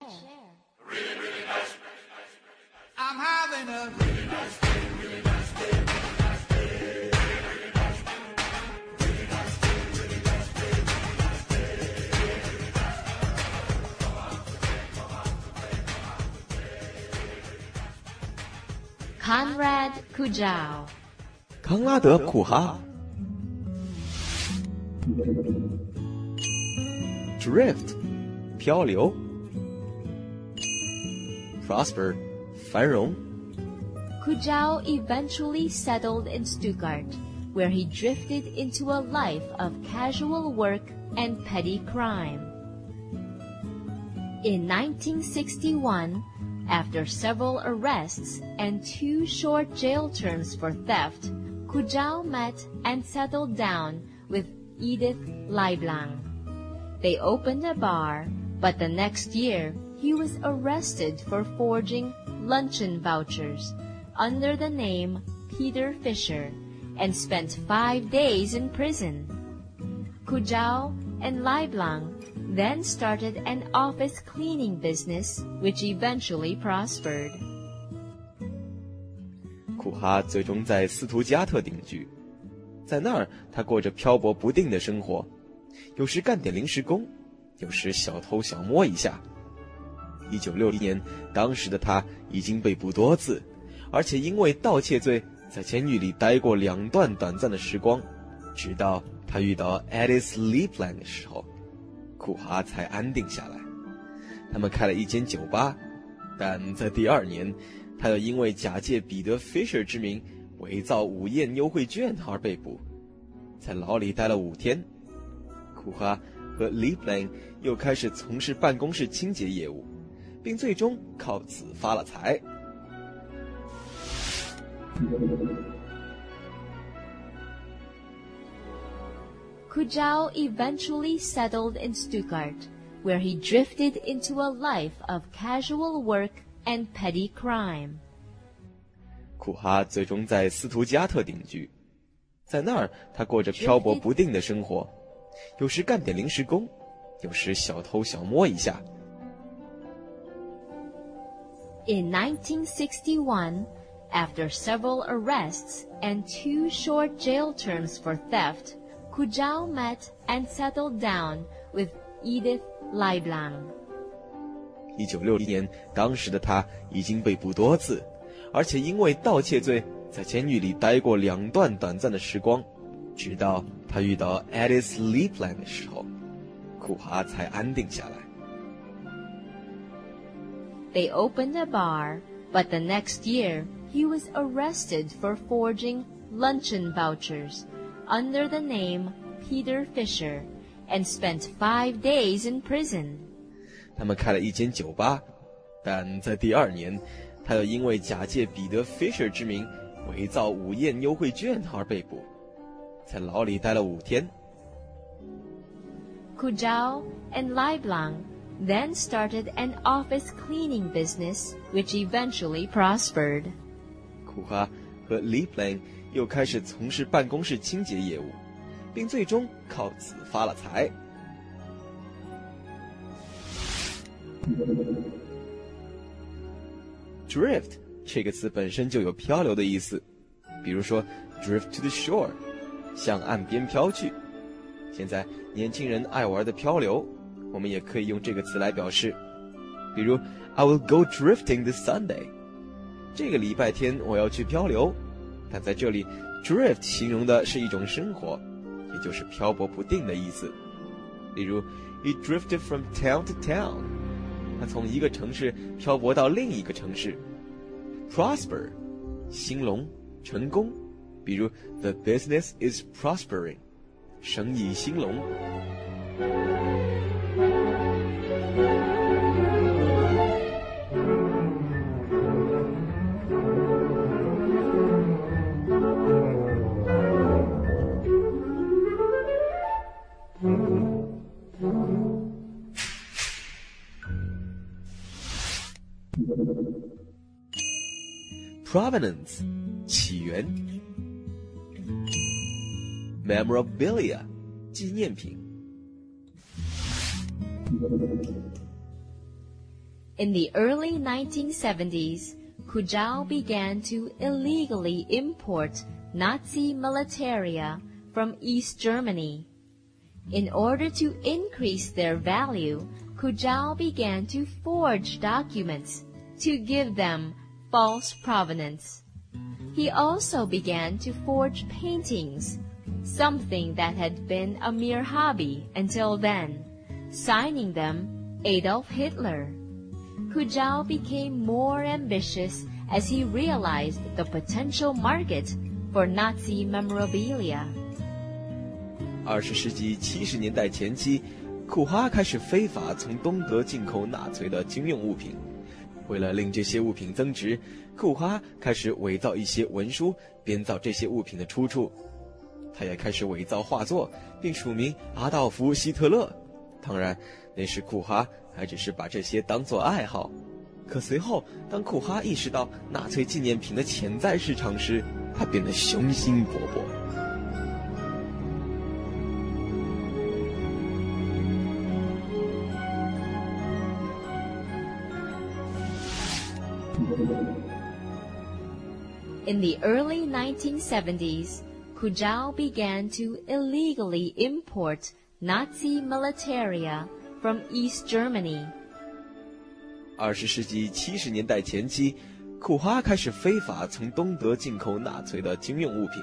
I'm having a really nice day, really nice day, really nice day. Really nice day, really nice day, really nice day. Conrad Kujau， 康拉德·库哈。Drift， 漂流。Prosper， 繁荣。 Kujau eventually settled in Stuttgart, where he drifted into a life of casual work and petty crime. In 1961, after several arrests and 2 short jail terms for theft, Kujau met and settled down with Edith Leiblang. They opened a bar, but the next year he was arrested for forging luncheon vouchers under the name Peter Fisher and spent 5 days in prison. Kujau and Leiblang then started an office cleaning business, which eventually prospered. 库哈最终在斯图加特定居，在那儿他过着漂泊不定的生活，有时干点临时工，有时小偷小摸一下。1960年，当时的他已经被捕多次，而且因为盗窃罪在监狱里待过2段短暂的时光，直到他遇到 Edith Leiblang 的时候，库哈才安定下来。他们开了一间酒吧，但在第2年，他又因为假借彼得 Fisher 之名伪造午宴优惠券而被捕，在牢里待了5天。库哈和 Leiblang 又开始从事办公室清洁业务，并最终靠此发了财。 Kujau eventually settled in Stuttgart, where he drifted into a life of casual work and petty crime. 库哈最终在斯图加特定居，在那儿他过着漂泊不定的生活，有时干点临时工，有时小偷小摸一下。 In 1961, after several arrests and 2 short jail terms for theft, Kujau met and settled down with Edith Leiblang. 1960年，当时的他已经被捕多次，而且因为盗窃罪在监狱里待过2段短暂的时光，直到他遇到 Edith Leiblang 的时候，库哈才安定下来。 They opened a bar, but the next year he was arrested for forging luncheon vouchers under the name Peter Fisher and spent 5 days in prison. 他们开了一间酒吧，但在第2年，他又因为假借彼得 Fisher 之名伪造午宴优惠券而被捕，在牢里待了5天。 Kujau and Leiblang then started an office cleaning business, which eventually prospered. 库哈和 Leiblang 又开始从事办公室清洁业务，并最终靠此发了财。Drift 这个词本身就有漂流的意思，比如说 drift to the shore， 向岸边飘去。现在年轻人爱玩的漂流，我们也可以用这个词来表示，比如 I will go drifting this Sunday， 这个礼拜天我要去漂流。但在这里 drift 形容的是一种生活，也就是漂泊不定的意思。例如 He drifted from town to town， 他从一个城市漂泊到另一个城市。Prosper 兴隆成功，比如 The business is prospering， 生意兴隆。Provenance 起源 Memorabilia 纪念品 In the early 1970s, Kujau began to illegally import Nazi militaria from East Germany. In order to increase their value, Kujau began to forge documents to give them false provenance. He also began to forge paintings, something that had been a mere hobby until then, signing them Adolf Hitler. Kujau became more ambitious as he realized the potential market for Nazi memorabilia. 20世纪70年代前期，库哈开始非法从东德进口纳粹的军用物品。为了令这些物品增值，库哈开始伪造一些文书，编造这些物品的出处。他也开始伪造画作，并署名阿道夫·希特勒。当然，那时库哈还只是把这些当作爱好。可随后，当库哈意识到纳粹纪念品的潜在市场时，他变得雄心勃勃。 In the early 1970s, Kujau began to illegally import Nazi militaria from East Germany. 20世纪70年代前期，库哈开始非法从东德进口纳粹的军用物品。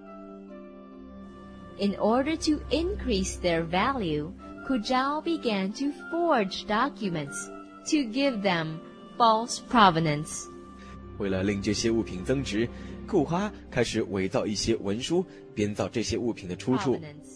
In order to increase their value, Kujau began to forge documents to give them false provenance. 为了令这些物品增值，库哈开始伪造一些文书，编造这些物品的出处。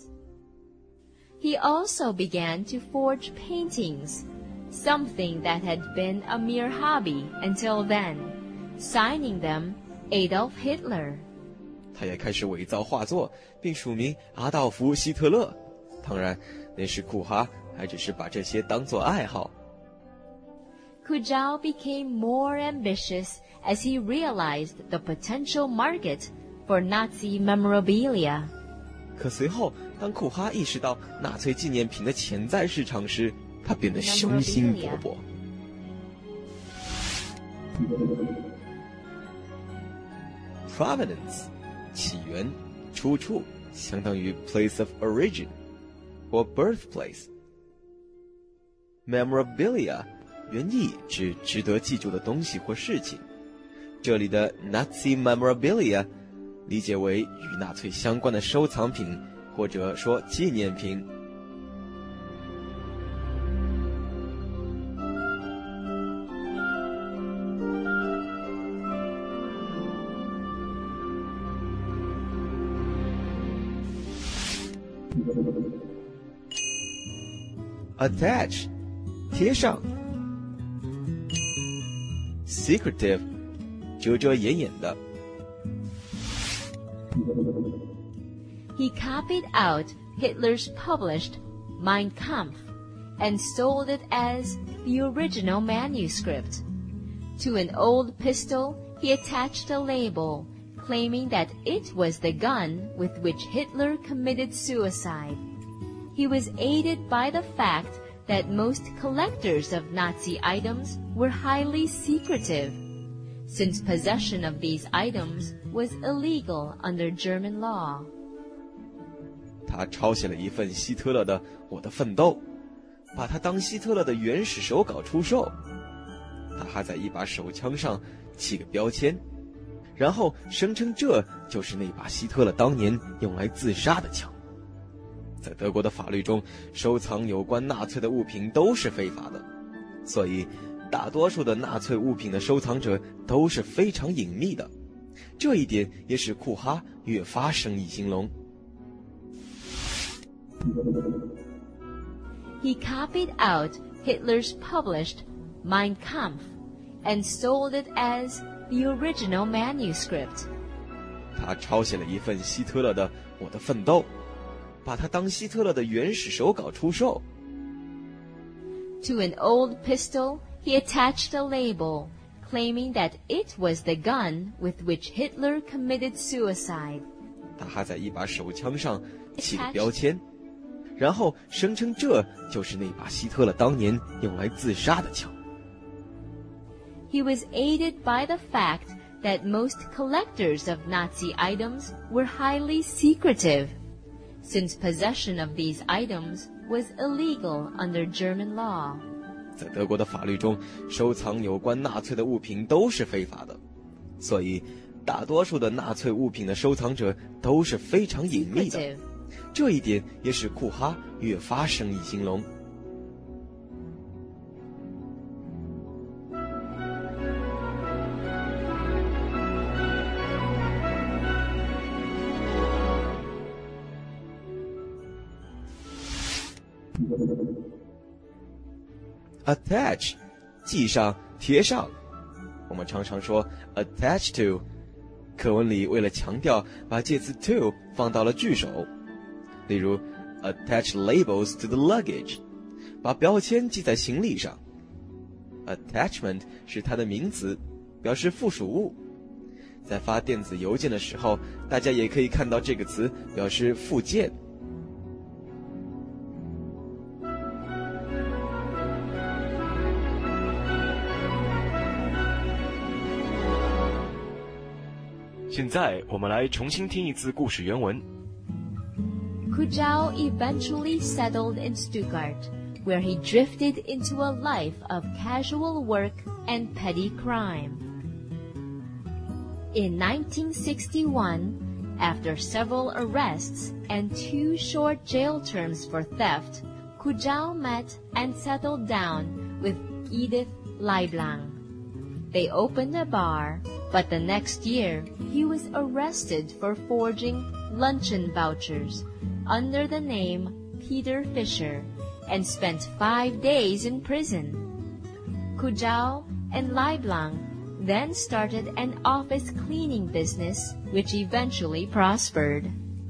He also began to forge paintings, something that had been a mere hobby until then, signing them Adolf Hitler. 他也开始伪造画作，并署名阿道夫·希特勒。当然，那时库哈还只是把这些当作爱好。 Kujau became more ambitious as he realized the potential market for Nazi memorabilia. 可随后，当库哈意识到纳粹纪念品的潜在市场时，他变得雄心勃勃。Provenance 起源、出处，相当于 place of origin 或 birthplace。Memorabilia 原意指值得记住的东西或事情，这里的 Nazi memorabilia 理解为与纳粹相关的收藏品，或者说纪念品。Attach 贴上。Secretive 遮遮掩掩的。 He copied out Hitler's published Mein Kampf and sold it as the original manuscript. To an old pistol, he attached a label claiming that it was the gun with which Hitler committed suicide. He was aided by the fact that most collectors of Nazi items were highly secretive, since possession of these items was illegal under German law. 他抄写了一份希特勒的《我的奋斗》，把它当希特勒的原始手稿出售。他还在一把手枪上起个标签，然后声称这就是那把希特勒当年用来自杀的枪。在德国的法律中，收藏有关纳粹的物品都是非法的，所以大多数的纳粹物品的收藏者都是非常隐秘的。这一点也使库哈越发生意兴隆。 He copied out Hitler's published Mein Kampf and sold it as the original manuscript. 他抄写了一份希特勒的《我的奋斗》，把它当希特勒的原始手稿出售。 To an old pistol, he attached a label claiming that it was the gun with which Hitler committed suicide. 他还在一把手枪上起个标签，然后声称这就是那把希特勒当年用来自杀的枪。 he was aided by the fact that most collectors of Nazi items were highly secretive, since possession of these items was illegal under German law. 在德国的法律中，收藏有关纳粹的物品都是非法的，所以大多数的纳粹物品的收藏者都是非常隐秘的。这一点也使库哈越发生意兴隆。Attach， 系上、贴上。我们常常说 attach to， 课文里为了强调，把介词 to 放到了句首。例如 attach labels to the luggage， 把标签系在行李上。Attachment 是它的名词，表示附属物。在发电子邮件的时候，大家也可以看到这个词，表示附件。 现在我们来重新听一次故事原文。 Kujau eventually settled in Stuttgart, where he drifted into a life of casual work and petty crime. In 1961, after several arrests and 2 short jail terms for theft, Kujau met and settled down with Edith Leiblang. They opened a bar, but the next year he was arrested for forging luncheon vouchers under the name Peter Fischer and spent 5 days in prison. Kujau and Leiblang then started an office cleaning business which eventually prospered.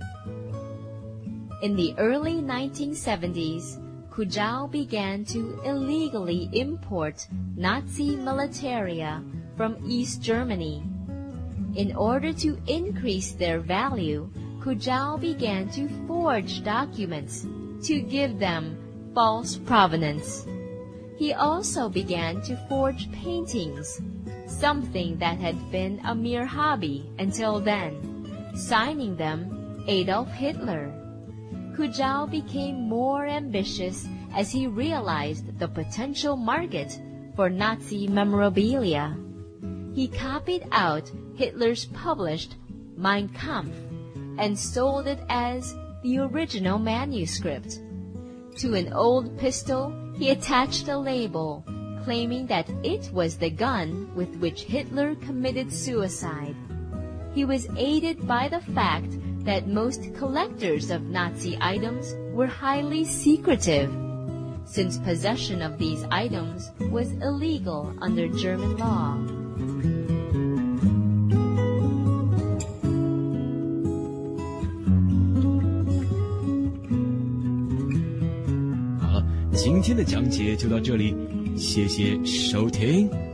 In the early 1970s, Kujau began to illegally import Nazi militaria from East Germany. In order to increase their value, Kujau began to forge documents to give them false provenance. He also began to forge paintings, something that had been a mere hobby until then, signing them Adolf Hitler. Kujau became more ambitious as he realized the potential market for Nazi memorabilia. He copied out Hitler's published Mein Kampf and sold it as the original manuscript. To an old pistol, he attached a label, claiming that it was the gun with which Hitler committed suicide. He was aided by the fact that most collectors of Nazi items were highly secretive, since possession of these items was illegal under German law. 好了，今天的讲解就到这里，谢谢收听。